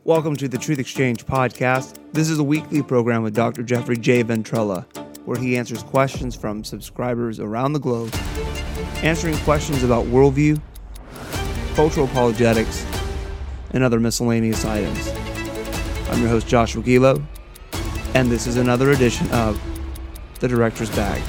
Welcome to the Truth Exchange podcast. This is a weekly program with Dr. Jeffrey J. Ventrella, where he answers questions from subscribers around the globe, answering questions about worldview, cultural apologetics, and other miscellaneous items. I'm your host, Joshua Gilo, and this is another edition of The Director's Bag.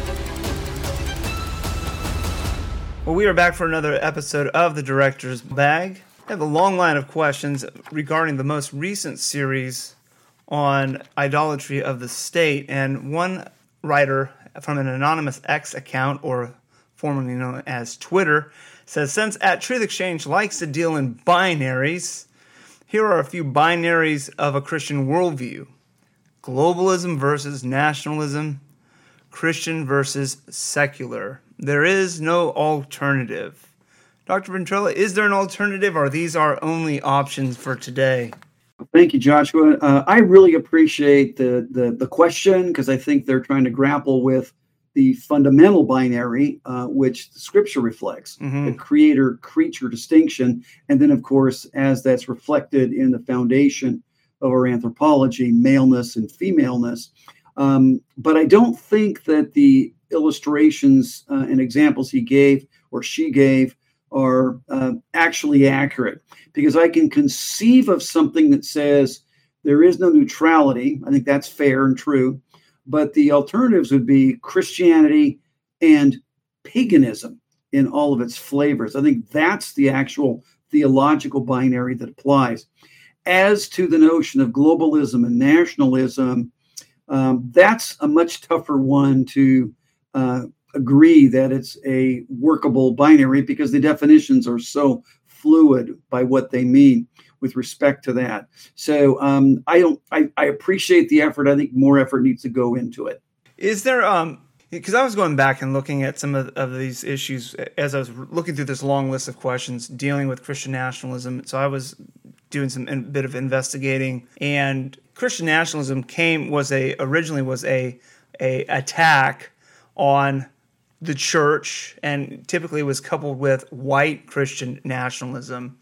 Well, we are back for another episode of The Director's Bag. I have a long line of questions regarding the most recent series on idolatry of the state, and one writer from an anonymous X account, or formerly known as Twitter, says, since at Truth Exchange likes to deal in binaries, here are a few binaries of a Christian worldview. Globalism versus nationalism, Christian versus secular. There is no alternative. Dr. Ventrella, is there an alternative, or these are only options for today? Thank you, Joshua. I really appreciate the question, because I think they're trying to grapple with the fundamental binary, which the scripture reflects, the creator-creature distinction. And then, of course, as that's reflected in the foundation of our anthropology, maleness and femaleness. But I don't think that the illustrations and examples he gave or she gave are actually accurate, because I can conceive of something that says there is no neutrality. I think that's fair and true, but the alternatives would be Christianity and paganism in all of its flavors. I think that's the actual theological binary that applies. As to the notion of globalism and nationalism, that's a much tougher one to agree that it's a workable binary, because the definitions are so fluid by what they mean with respect to that. So I appreciate the effort. I think more effort needs to go into it. Is there, because I was going back and looking at some of these issues as I was looking through this long list of questions dealing with Christian nationalism. So I was doing a bit of investigating, and Christian nationalism originally was a attack on the church, and typically was coupled with white Christian nationalism.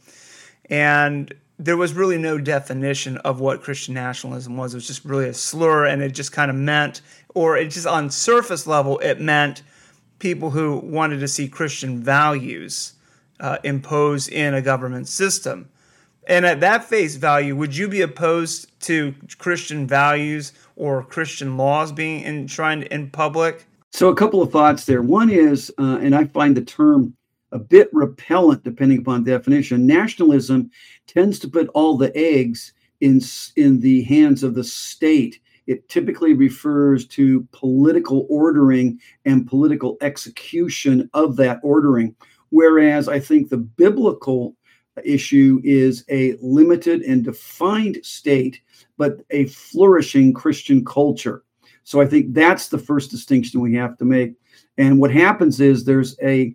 And there was really no definition of what Christian nationalism was. It was just really a slur, and it just kind of meant, or it just on surface level, it meant people who wanted to see Christian values imposed in a government system. And at that face value, would you be opposed to Christian values or Christian laws being enshrined in public? So a couple of thoughts there. One is, and I find the term a bit repellent depending upon definition, nationalism tends to put all the eggs in the hands of the state. It typically refers to political ordering and political execution of that ordering, whereas I think the biblical issue is a limited and defined state, but a flourishing Christian culture. So I think that's the first distinction we have to make. And what happens is there's a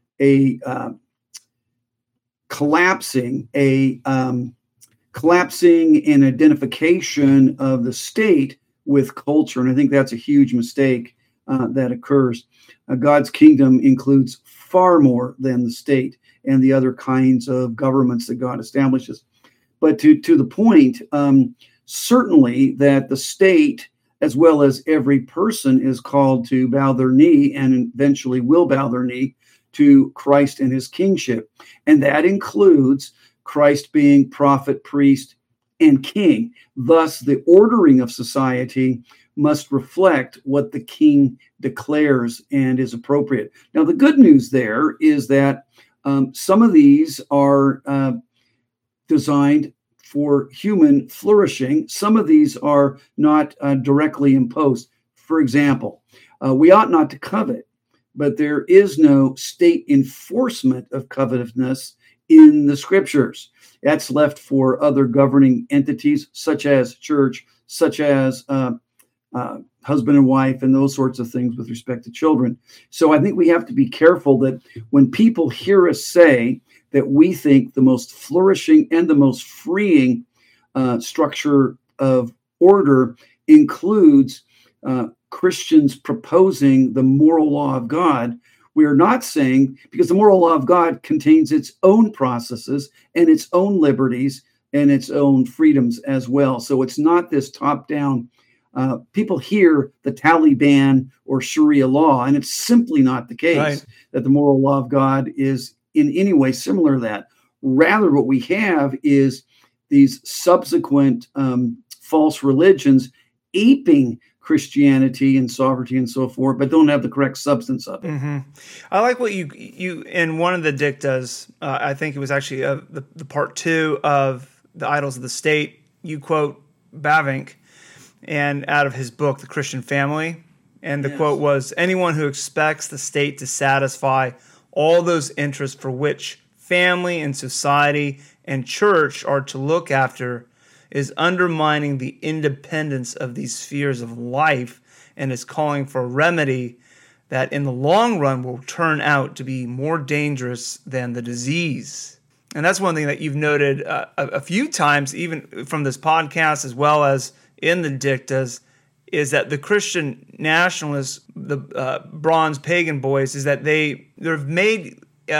collapsing and identification of the state with culture. And I think that's a huge mistake that occurs. God's kingdom includes far more than the state and the other kinds of governments that God establishes. But to the point, certainly that the state, as well as every person, is called to bow their knee, and eventually will bow their knee, to Christ and his kingship. And that includes Christ being prophet, priest, and king. Thus, the ordering of society must reflect what the king declares and is appropriate. Now, the good news there is that some of these are designed for human flourishing. Some of these are not directly imposed. For example, we ought not to covet, but there is no state enforcement of covetousness in the scriptures. That's left for other governing entities, such as church, such as husband and wife, and those sorts of things with respect to children. So I think we have to be careful that when people hear us say that we think the most flourishing and the most freeing structure of order includes Christians proposing the moral law of God, We are not saying, because the moral law of God contains its own processes and its own liberties and its own freedoms as well. So it's not this top-down. People hear the Taliban or Sharia law, and it's simply not the case Right. that the moral law of God is in any way similar to that. Rather, what we have is these subsequent false religions aping Christianity and sovereignty and so forth, but don't have the correct substance of it. Mm-hmm. I like what you in one of the dictas. I think it was actually the part 2 of the Idols of the State. You quote Bavinck, and out of his book, The Christian Family, and the quote was, "Anyone who expects the state to satisfy all those interests for which family and society and church are to look after is undermining the independence of these spheres of life and is calling for a remedy that in the long run will turn out to be more dangerous than the disease." And that's one thing that you've noted a few times, even from this podcast as well as in the dictas, is that the Christian nationalists, the bronze pagan boys, is that they've made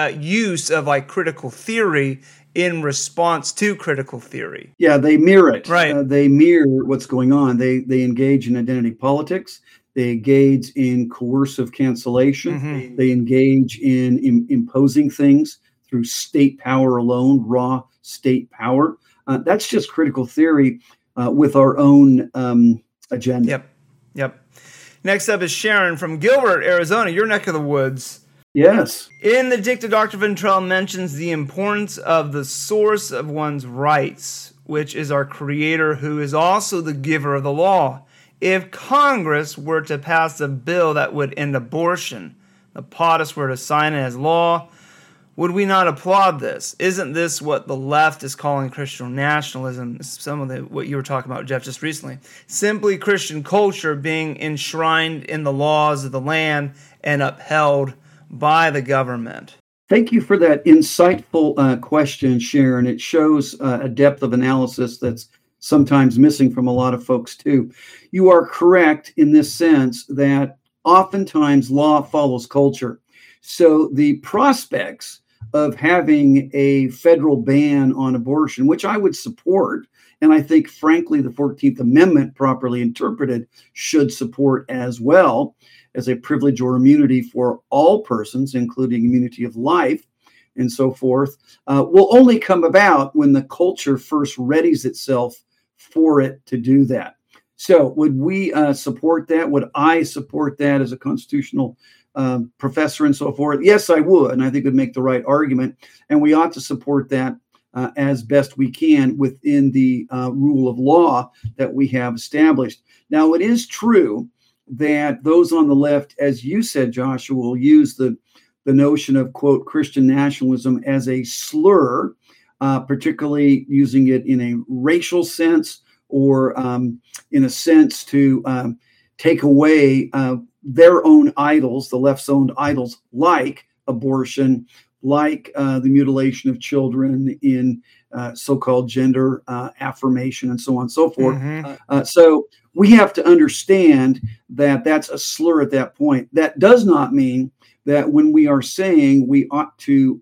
use of like critical theory in response to critical theory. Yeah, they mirror it. Right. They mirror what's going on. They engage in identity politics. They engage in coercive cancellation. Mm-hmm. They engage in imposing things through state power alone, raw state power. That's just critical theory with our own agenda. Yep. Next up is Sharon from Gilbert, Arizona, your neck of the woods. Yes. In the Dicta, Dr. Ventrell mentions the importance of the source of one's rights, which is our Creator, who is also the giver of the law. If Congress were to pass a bill that would end abortion, the POTUS were to sign it as law, would we not applaud this? Isn't this what the left is calling Christian nationalism? Some of what you were talking about, Jeff, just recently. Simply Christian culture being enshrined in the laws of the land and upheld by the government. Thank you for that insightful question, Sharon. It shows a depth of analysis that's sometimes missing from a lot of folks, too. You are correct in this sense that oftentimes law follows culture. So the prospects of having a federal ban on abortion, which I would support, and I think, frankly, the 14th Amendment, properly interpreted, should support as well, as a privilege or immunity for all persons, including immunity of life and so forth, will only come about when the culture first readies itself for it to do that. So would we support that? Would I support that as a constitutional professor and so forth? Yes, I would, and I think it would make the right argument. And we ought to support that as best we can within the rule of law that we have established. Now, it is true that those on the left, as you said, Joshua, will use the notion of, quote, Christian nationalism as a slur, particularly using it in a racial sense or in a sense to take away their own idols, the left's own idols, like abortion, like the mutilation of children in so-called gender affirmation and so on and so forth. Mm-hmm. So we have to understand that that's a slur at that point. That does not mean that when we are saying we ought to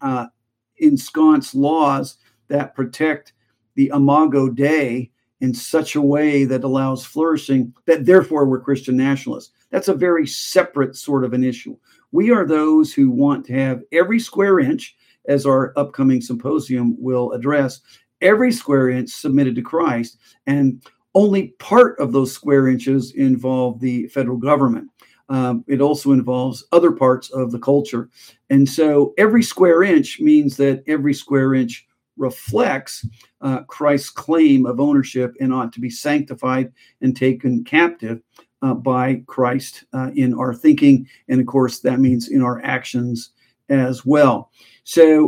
ensconce laws that protect the Imago Dei in such a way that allows flourishing, that therefore we're Christian nationalists. That's a very separate sort of an issue. We are those who want to have every square inch, as our upcoming symposium will address, every square inch submitted to Christ, and only part of those square inches involve the federal government. It also involves other parts of the culture. And so every square inch means that every square inch reflects Christ's claim of ownership and ought to be sanctified and taken captive by Christ in our thinking. And of course, that means in our actions as well. So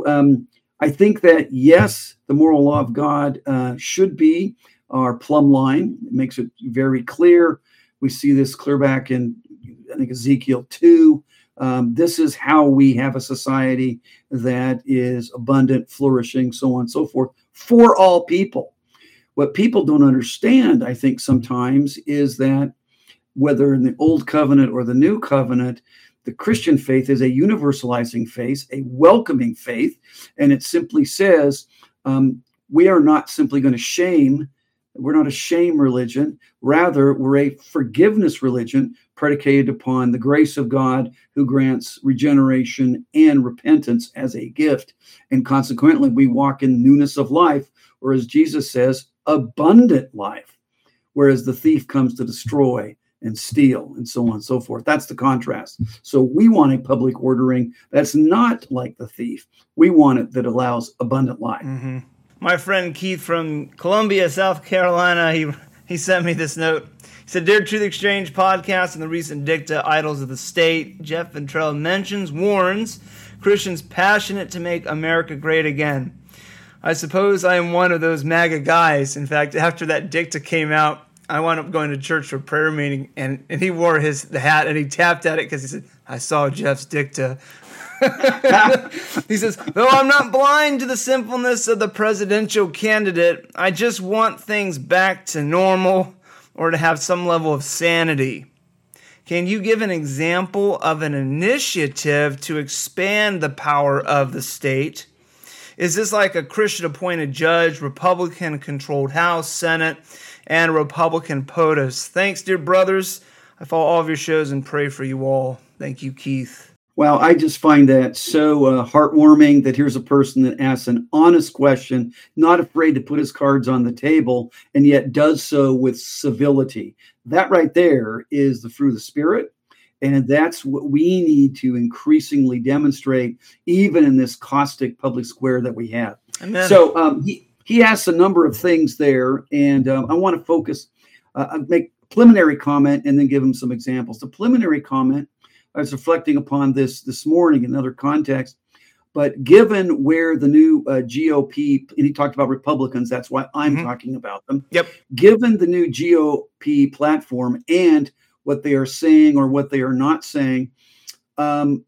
I think that, yes, the moral law of God should be our plumb line. It makes it very clear. We see this clear back in, I think, Ezekiel 2. This is how we have a society that is abundant, flourishing, so on and so forth, for all people. What people don't understand, I think, sometimes is that whether in the Old Covenant or the New Covenant, the Christian faith is a universalizing faith, a welcoming faith, and it simply says, we are not simply going to shame. We're not a shame religion. Rather, we're a forgiveness religion predicated upon the grace of God, who grants regeneration and repentance as a gift. And consequently, we walk in newness of life, or as Jesus says, abundant life, whereas the thief comes to destroy and steal and so on and so forth. That's the contrast. So we want a public ordering that's not like the thief. We want it that allows abundant life. Mm-hmm. My friend Keith from Columbia, South Carolina, he sent me this note. He said, "Dear Truth Exchange podcast and the recent dicta, Idols of the State, Jeff Ventrell warns Christians passionate to make America great again. I suppose I am one of those MAGA guys. In fact, after that dicta came out, I wound up going to church for a prayer meeting, and he wore the hat, and he tapped at it because he said, I saw Jeff's dicta." He says, "Though I'm not blind to the sinfulness of the presidential candidate, I just want things back to normal or to have some level of sanity. Can you give an example of an initiative to expand the power of the state? Is this like a Christian-appointed judge, Republican-controlled House, Senate, and Republican POTUS? Thanks, dear brothers. I follow all of your shows and pray for you all. Thank you, Keith." Well, I just find that so heartwarming that here's a person that asks an honest question, not afraid to put his cards on the table, and yet does so with civility. That right there is the fruit of the Spirit. And that's what we need to increasingly demonstrate, even in this caustic public square that we have. Amen. So he asks a number of things there, and I want to focus, make a preliminary comment, and then give him some examples. The preliminary comment, I was reflecting upon this morning in another context, but given where the new GOP, and he talked about Republicans, that's why I'm talking about them. Yep. Given the new GOP platform and what they are saying or what they are not saying, the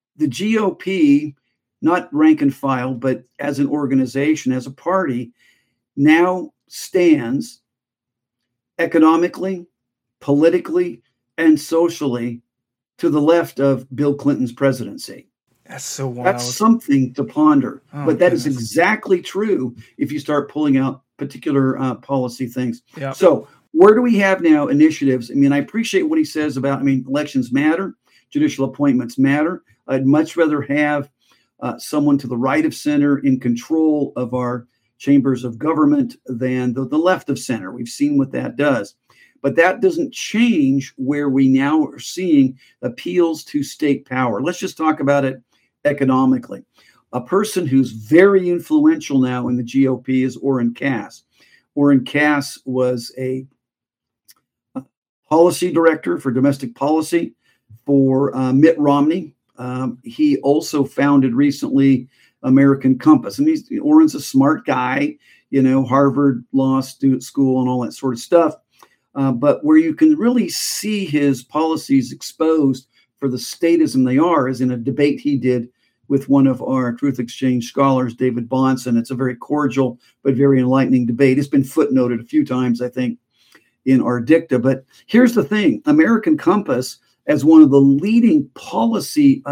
GOP, not rank and file, but as an organization, as a party, now stands economically, politically, and socially to the left of Bill Clinton's presidency. That's so wild. That's something to ponder. But that is goodness. exactly true if you start pulling out particular policy things. Yep. So where do we have now initiatives? I mean, I appreciate what he says about, elections matter, judicial appointments matter. I'd much rather have someone to the right of center in control of our chambers of government than the left of center. We've seen what that does. But that doesn't change where we now are seeing appeals to state power. Let's just talk about it economically. A person who's very influential now in the GOP is Orrin Cass. Orrin Cass was a policy director for domestic policy for Mitt Romney. He also founded recently American Compass. And Orrin's a smart guy, Harvard Law School and all that sort of stuff. But where you can really see his policies exposed for the statism they are is in a debate he did with one of our Truth Exchange scholars, David Bahnsen. It's a very cordial but very enlightening debate. It's been footnoted a few times, I think, in our dicta. But here's the thing. American Compass, as one of the leading policy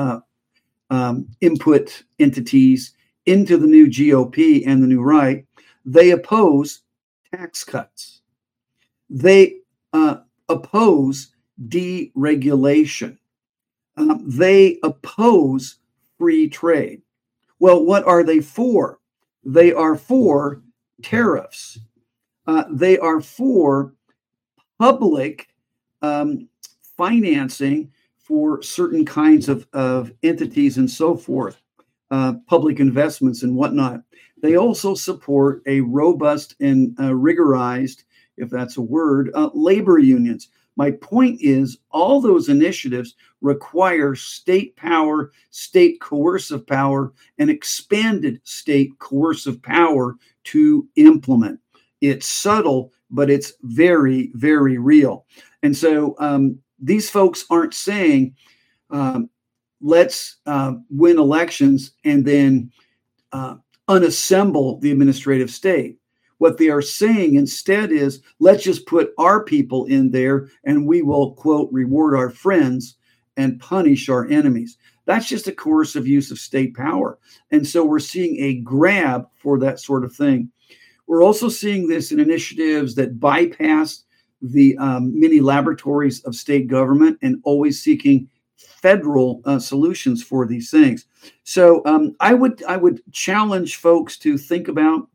input entities into the new GOP and the new right, they oppose tax cuts. They oppose deregulation. They oppose free trade. Well, what are they for? They are for tariffs. They are for public financing for certain kinds of entities and so forth, public investments and whatnot. They also support a robust and rigorized, if that's a word, labor unions. My point is all those initiatives require state power, state coercive power, and expanded state coercive power to implement. It's subtle, but it's very, very real. And so these folks aren't saying, let's win elections and then unassemble the administrative state. What they are saying instead is, let's just put our people in there and we will, quote, reward our friends and punish our enemies. That's just a coercive use of state power. And so we're seeing a grab for that sort of thing. We're also seeing this in initiatives that bypass the many laboratories of state government and always seeking federal solutions for these things. So I would challenge folks to think about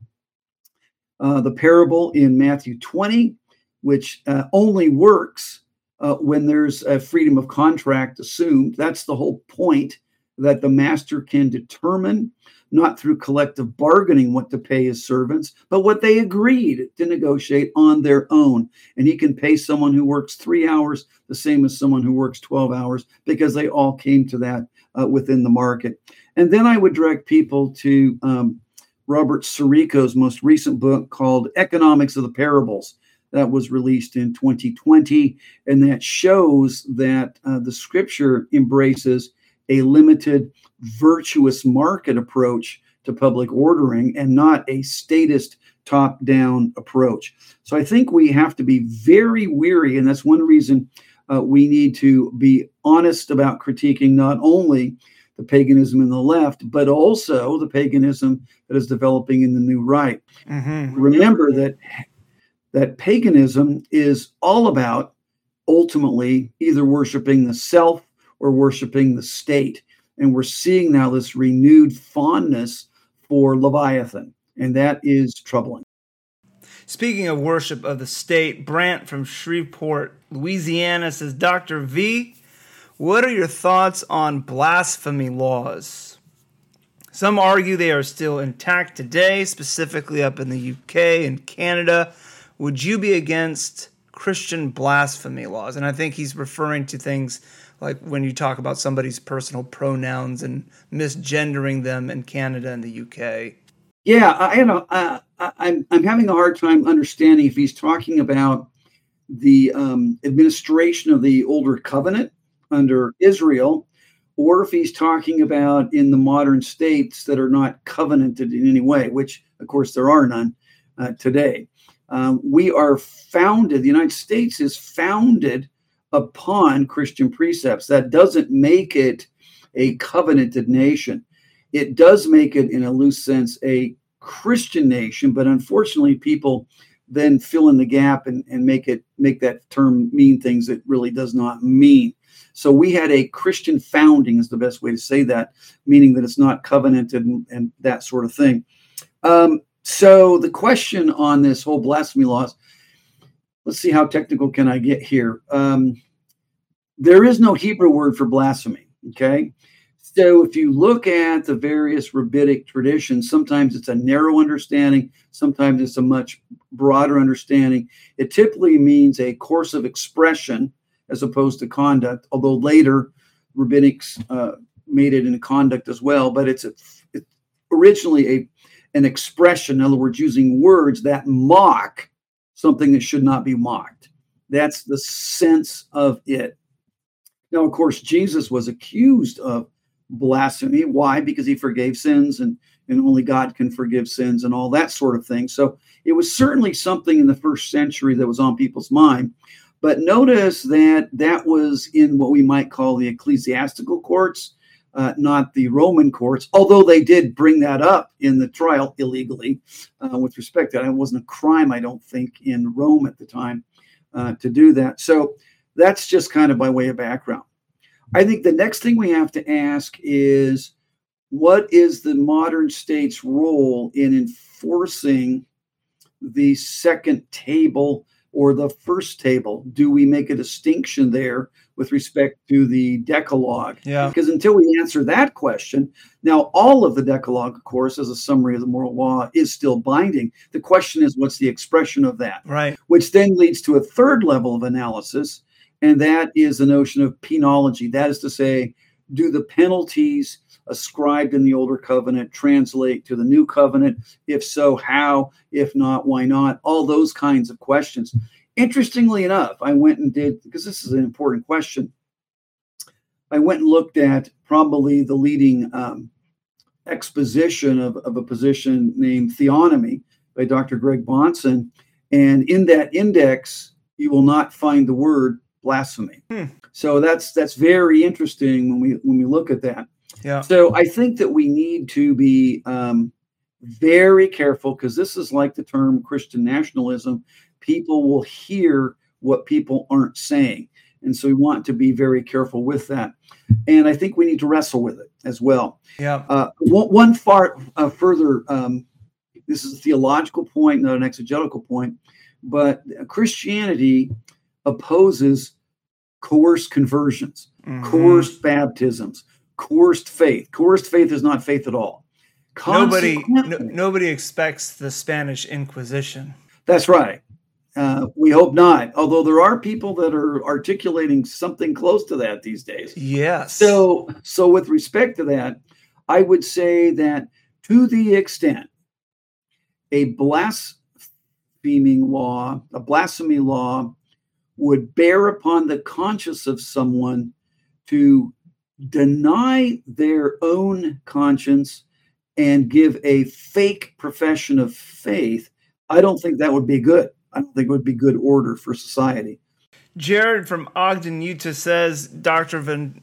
the parable in Matthew 20, which only works when there's a freedom of contract assumed. That's the whole point, that the master can determine, not through collective bargaining, what to pay his servants, but what they agreed to negotiate on their own. And he can pay someone who works 3 hours the same as someone who works 12 hours because they all came to that within the market. And then I would direct people to Robert Sirico's most recent book called Economics of the Parables. That was released in 2020, and that shows that the scripture embraces a limited, virtuous market approach to public ordering and not a statist top-down approach. So I think we have to be very weary, and that's one reason we need to be honest about critiquing not only the paganism in the left, but also the paganism that is developing in the new right. Mm-hmm. Remember that paganism is all about ultimately either worshiping the self or worshiping the state. And we're seeing now this renewed fondness for Leviathan, and that is troubling. Speaking of worship of the state, Brant from Shreveport, Louisiana says, Dr. V, what are your thoughts on blasphemy laws? Some argue they are still intact today, specifically up in the UK and Canada. Would you be against Christian blasphemy laws? And I think he's referring to things like when you talk about somebody's personal pronouns and misgendering them in Canada and the UK. Yeah, I'm having a hard time understanding if he's talking about the administration of the older covenant under Israel, or if he's talking about in the modern states that are not covenanted in any way, which, of course, there are none today. We are founded, the United States is founded upon Christian precepts. That doesn't make it a covenanted nation. It does make it, in a loose sense, a Christian nation, but unfortunately people then fill in the gap and make that term mean things it really does not mean. So we had a Christian founding is the best way to say that, meaning that it's not covenanted and that sort of thing. So the question on this whole blasphemy laws, let's see how technical can I get here. There is no Hebrew word for blasphemy, okay? So if you look at the various rabbinic traditions, sometimes it's a narrow understanding, sometimes it's a much broader understanding. It typically means a course of expression as opposed to conduct, although later rabbinics made it into conduct as well. But it's originally an expression, in other words, using words that mock something that should not be mocked. That's the sense of it. Now, of course, Jesus was accused of blasphemy. Why? Because he forgave sins and only God can forgive sins and all that sort of thing. So it was certainly something in the first century that was on people's mind. But notice that was in what we might call the ecclesiastical courts, not the Roman courts, although they did bring that up in the trial illegally with respect to that. It wasn't a crime, I don't think, in Rome at the time to do that. So that's just kind of by way of background. I think the next thing we have to ask is, what is the modern state's role in enforcing the second table or the first table? Do we make a distinction there with respect to the Decalogue? Yeah. Because until we answer that question, now all of the Decalogue, of course, as a summary of the moral law, is still binding. The question is, what's the expression of that? Right. Which then leads to a third level of analysis, and that is the notion of penology. That is to say, do the penalties ascribed in the older covenant translate to the new covenant? If so, how? If not, why not? All those kinds of questions. Interestingly enough, I went and did, because this is an important question, I went and looked at probably the leading exposition of a position named theonomy by Dr. Greg Bahnsen. And in that index, you will not find the word blasphemy. So that's very interesting when we look at that. Yeah. So I think that we need to be very careful, because this is like the term Christian nationalism. People will hear what people aren't saying. And so we want to be very careful with that. And I think we need to wrestle with it as well. Yeah. One further, this is a theological point, not an exegetical point, but Christianity opposes coerced conversions, coerced baptisms, coerced faith. Coerced faith is not faith at all. Nobody expects the Spanish Inquisition. That's right. We hope not. Although there are people that are articulating something close to that these days. Yes. So with respect to that, I would say that to the extent a blasphemy law would bear upon the conscience of someone to deny their own conscience and give a fake profession of faith, I don't think that would be good. I don't think it would be good order for society. Jared from Ogden, Utah says, Dr.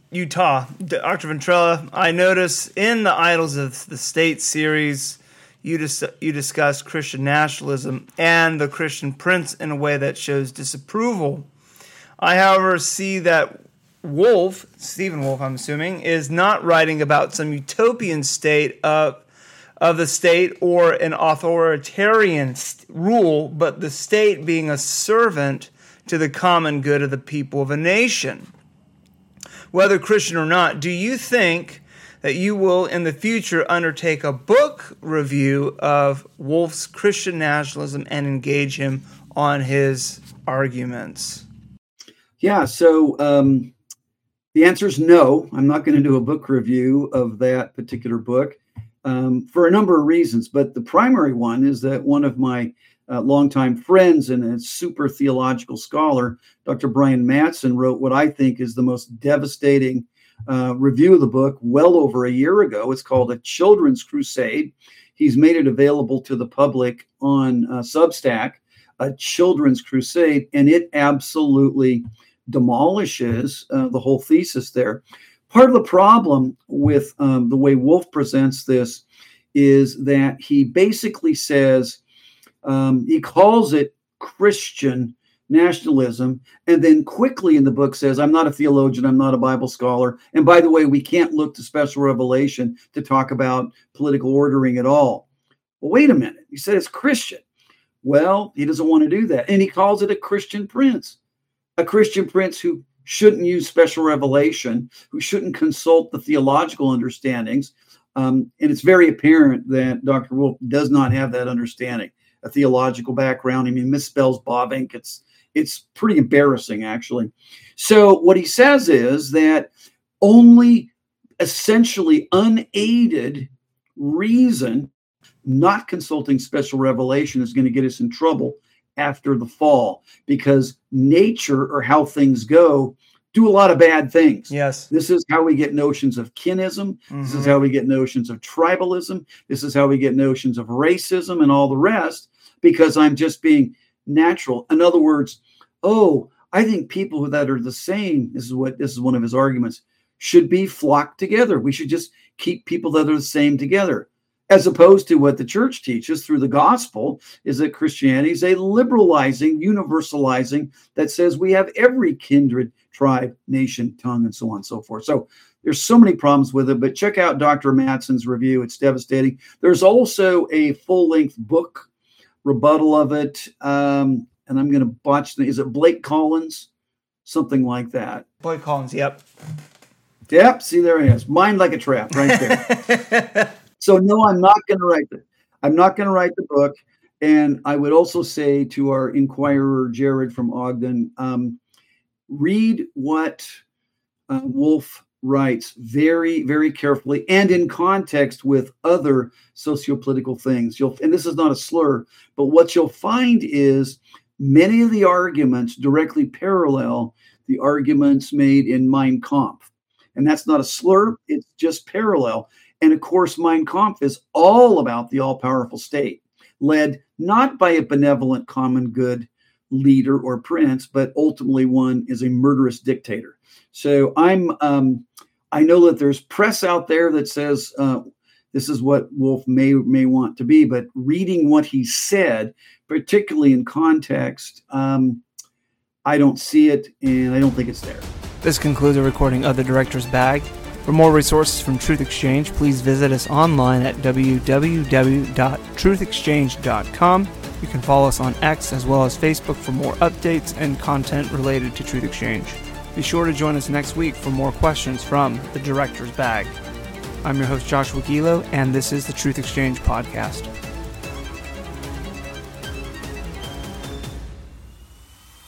Ventrella, I notice in the Idols of the State series, you discuss Christian nationalism and the Christian prince in a way that shows disapproval. I, however, see that Stephen Wolfe, I'm assuming, is not writing about some utopian state of the state or an authoritarian rule, but the state being a servant to the common good of the people of a nation. Whether Christian or not, do you think that you will in the future undertake a book review of Wolfe's Christian nationalism and engage him on his arguments? Yeah, so the answer is no. I'm not going to do a book review of that particular book for a number of reasons. But the primary one is that one of my longtime friends and a super theological scholar, Dr. Brian Mattson, wrote what I think is the most devastating review of the book well over a year ago. It's called A Children's Crusade. He's made it available to the public on Substack, A Children's Crusade, and it absolutely demolishes the whole thesis there. Part of the problem with the way Wolfe presents this is that he basically says, he calls it Christian nationalism, and then quickly in the book says, I'm not a theologian, I'm not a Bible scholar, and by the way, we can't look to special revelation to talk about political ordering at all. Well, wait a minute. He said it's Christian. Well, he doesn't want to do that, and he calls it a Christian prince who shouldn't use special revelation, who shouldn't consult the theological understandings. And it's very apparent that Dr. Wolfe does not have that understanding, a theological background. I mean, misspells Bavinck. It's pretty embarrassing, actually. So what he says is that only essentially unaided reason, not consulting special revelation, is going to get us in trouble after the fall, because nature, or how things go, do a lot of bad things. Yes. This is how we get notions of kinism. Mm-hmm. This is how we get notions of tribalism. This is how we get notions of racism and all the rest, because I'm just being natural. In other words, I think people that are the same, this is one of his arguments, should be flocked together. We should just keep people that are the same together. As opposed to what the church teaches through the gospel, is that Christianity is a liberalizing, universalizing, that says we have every kindred, tribe, nation, tongue, and so on and so forth. So there's so many problems with it, but check out Dr. Mattson's review. It's devastating. There's also a full-length book rebuttal of it, and I'm going to botch is it Blake Collins? Something like that. Blake Collins, yep. Yep, see, there he is. Mind like a trap right there. So no, I'm not going to write the book. And I would also say to our inquirer, Jared from Ogden, read what Wolfe writes very, very carefully and in context with other sociopolitical things. And this is not a slur, but what you'll find is many of the arguments directly parallel the arguments made in Mein Kampf. And that's not a slur, it's just parallel. And of course, Mein Kampf is all about the all-powerful state, led not by a benevolent common good leader or prince, but ultimately one is a murderous dictator. So I know that there's press out there that says this is what Wolf may want to be. But reading what he said, particularly in context, I don't see it, and I don't think it's there. This concludes a recording of The Director's Bag. For more resources from Truth Exchange, please visit us online at www.truthexchange.com. You can follow us on X as well as Facebook for more updates and content related to Truth Exchange. Be sure to join us next week for more questions from The Director's Bag. I'm your host, Joshua Gilo, and this is the Truth Exchange Podcast.